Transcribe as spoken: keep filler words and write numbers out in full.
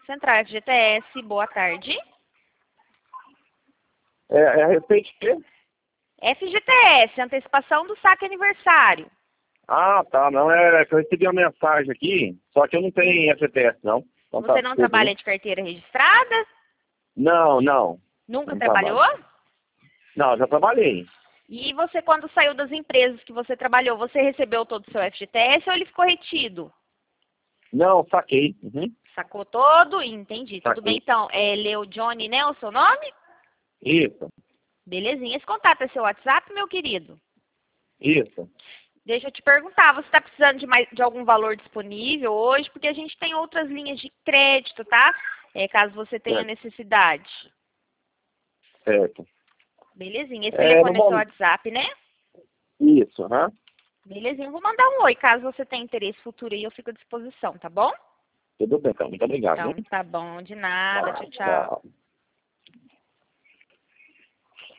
Central F G T S, boa tarde. É, é a respeito de quê? F G T S, antecipação do saque aniversário. Ah, tá. Não, é que eu recebi uma mensagem aqui, só que eu não tenho F G T S, não. Então, Você tá, não desculpa, trabalha viu? de carteira registrada? Não, não. Nunca Não trabalhou? trabalho. Não, já trabalhei. E você, quando saiu das empresas que você trabalhou, você recebeu todo o seu F G T S ou ele ficou retido? Não, saquei. Uhum. Sacou todo? Entendi. Tudo bem, Saquei. então. É Leo Johnny, né, o seu nome? Isso, Belezinha. Esse contato é seu WhatsApp, meu querido? isso. Deixa eu te perguntar, você está precisando de, mais, de algum valor disponível hoje? Porque a gente tem outras linhas de crédito, tá? É, caso você tenha Certo. necessidade. Certo. Belezinha. Esse É, no telefone é seu momento. WhatsApp, né? Isso, aham. Belezinha. Vou mandar um oi. Caso você tenha interesse futuro aí, eu fico à disposição, tá bom? Tudo bem, então. Muito obrigado, Então, hein? tá bom. De nada. Tá, Tchau, tchau. tchau.